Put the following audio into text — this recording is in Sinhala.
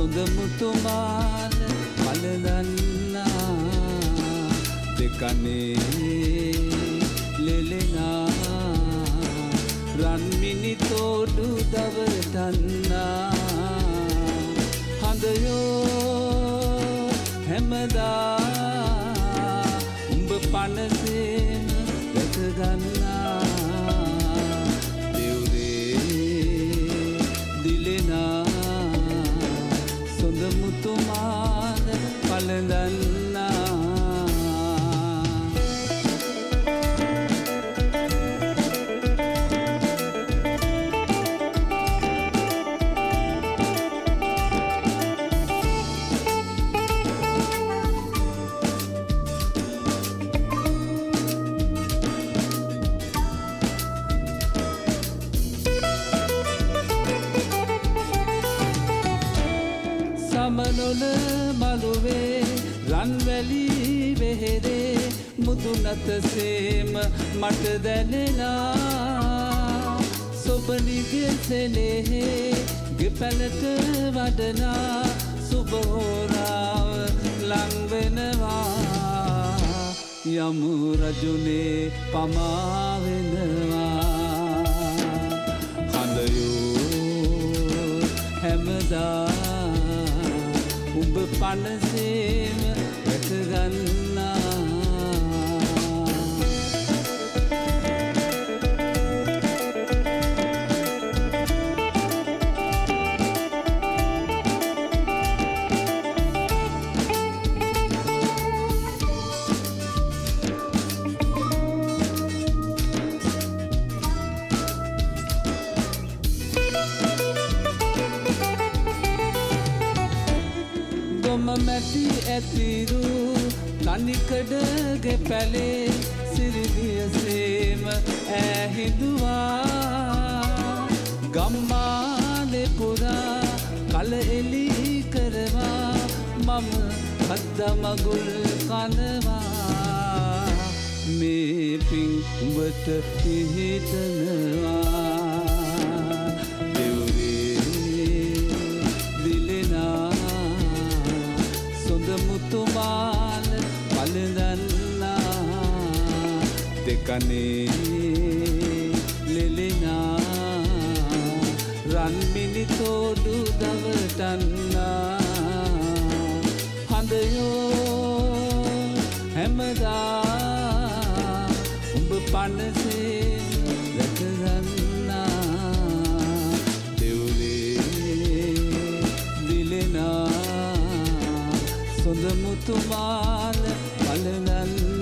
සොඳ මුතුමාල පලදන්නා දෙකනේ ලෙලෙනා රන්මිනි තෝඩු දවටන්නා හඳයෝ හැමදා උඹ පනසේම වැකගන්නා දෙව්රේ දිලෙනා සොඳ මුතුමාල පලදන්නා සමනොල මළුවේ රන්වැලි වෙහෙරේ මුදුනතසේම මට දැනෙනා සොබනිගේ සෙනෙහේ ගෙපැලට වඩනා සුබහෝරාව ලංවෙනවා යමු රජුනේ පමාවෙනවා හඳයෝ හැමදා උඹ පනසේම වැකගන්නා ගොම මැටි ඇතිරු තනිකඩගේ පැලේ සිරිදියසේම ඇහිදුවා ගම්මානේ පුරා කල එලි කරවා මම හද්දමගුල් කනවා මේ පින් උඹට පිහිටනවා මුතුමාල පලදන්නා දෙකනේ ලෙලෙනා රන්මිනි තෝඩු දවටන්නා හඳයෝ හැමදා උඹ පනසේ වැකගන්නා දෙව්රේ දිලෙනා සොඳ මුතුමාල පලදන්නා